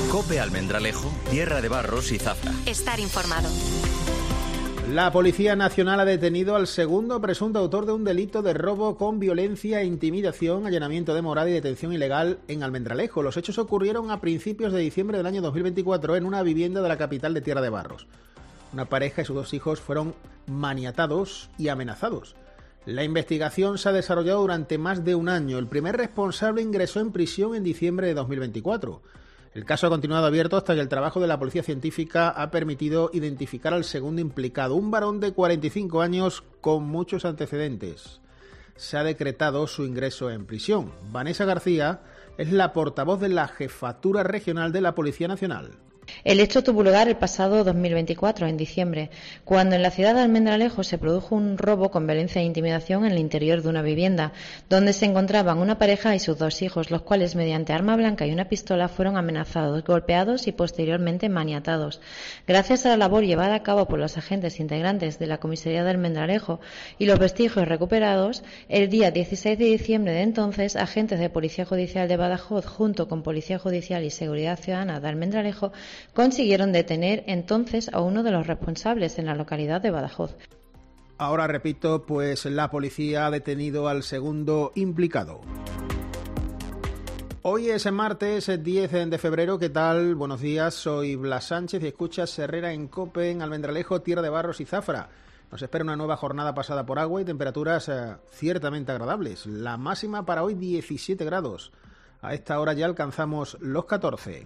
COPE Almendralejo, Tierra de Barros y Zafra. Estar informado. La Policía Nacional ha detenido al segundo presunto autor de un delito de robo con violencia e intimidación, allanamiento de morada y detención ilegal en Almendralejo. Los hechos ocurrieron a principios de diciembre del año 2024 en una vivienda de la capital de Tierra de Barros. Una pareja y sus 2 hijos fueron maniatados y amenazados. La investigación se ha desarrollado durante más de un año. El primer responsable ingresó en prisión en diciembre de 2024. El caso ha continuado abierto hasta que el trabajo de la policía científica ha permitido identificar al segundo implicado, un varón de 45 años con muchos antecedentes. Se ha decretado su ingreso en prisión. Vanessa García es la portavoz de la Jefatura Regional de la Policía Nacional. El hecho tuvo lugar el pasado 2024, en diciembre, cuando en la ciudad de Almendralejo se produjo un robo con violencia e intimidación en el interior de una vivienda, donde se encontraban una pareja y sus 2 hijos, los cuales mediante arma blanca y una pistola fueron amenazados, golpeados y posteriormente maniatados. Gracias a la labor llevada a cabo por los agentes integrantes de la comisaría de Almendralejo y los vestigios recuperados, el día 16 de diciembre de entonces, agentes de Policía Judicial de Badajoz, junto con Policía Judicial y Seguridad Ciudadana de Almendralejo, consiguieron detener entonces a uno de los responsables en la localidad de Badajoz. Ahora repito, pues la policía ha detenido al segundo implicado. Hoy es martes 10 de febrero, ¿qué tal? Buenos días, soy Blas Sánchez y escuchas Herrera en COPE en Almendralejo, Tierra de Barros y Zafra. Nos espera una nueva jornada pasada por agua y temperaturas ciertamente agradables. La máxima para hoy 17 grados. A esta hora ya alcanzamos los 14.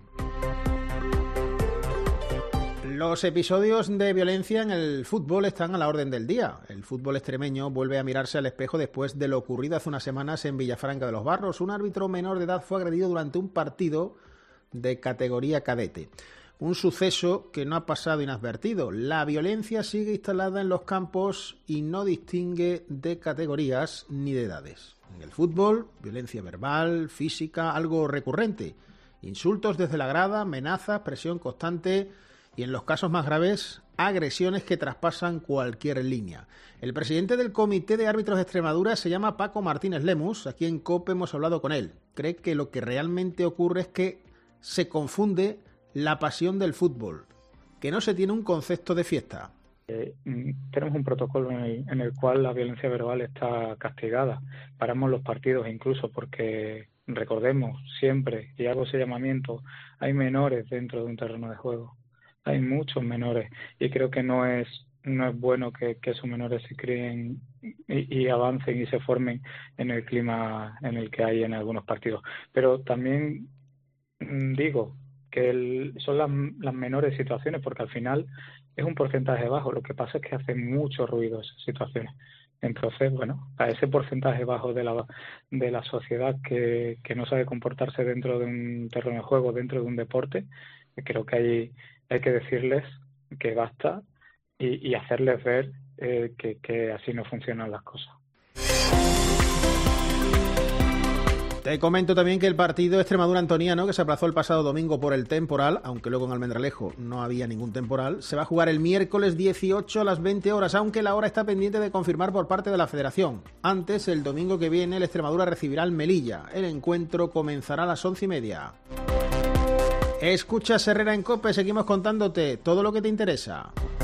Los episodios de violencia en el fútbol están a la orden del día. El fútbol extremeño vuelve a mirarse al espejo después de lo ocurrido hace unas semanas en Villafranca de los Barros. Un árbitro menor de edad fue agredido durante un partido de categoría cadete. Un suceso que no ha pasado inadvertido. La violencia sigue instalada en los campos y no distingue de categorías ni de edades. En el fútbol, violencia verbal, física, algo recurrente. Insultos desde la grada, amenazas, presión constante y, en los casos más graves, agresiones que traspasan cualquier línea. El presidente del Comité de Árbitros de Extremadura se llama Paco Martínez Lemus. Aquí en COPE hemos hablado con él. Cree que lo que realmente ocurre es que se confunde la pasión del fútbol, que no se tiene un concepto de fiesta. Tenemos un protocolo en el cual la violencia verbal está castigada. Paramos los partidos incluso porque, recordemos siempre, y hago ese llamamiento, hay menores dentro de un terreno de juego. Hay muchos menores y creo que no es bueno que esos menores se críen y avancen y se formen en el clima en el que hay en algunos partidos. Pero también digo que son las menores situaciones, porque al final es un porcentaje bajo. Lo que pasa es que hacen mucho ruido esas situaciones. Entonces, bueno, a ese porcentaje bajo de la sociedad que no sabe comportarse dentro de un terreno de juego, dentro de un deporte, creo que hay que decirles que basta y hacerles ver que así no funcionan las cosas. Te comento también que el partido Extremadura-Antoniano, que se aplazó el pasado domingo por el temporal, aunque luego en Almendralejo no había ningún temporal, se va a jugar el miércoles 18 a las 20 horas, aunque la hora está pendiente de confirmar por parte de la Federación. Antes, el domingo que viene, el Extremadura recibirá al Melilla. El encuentro comenzará a las 11:30. Escuchas Herrera en COPE, seguimos contándote todo lo que te interesa.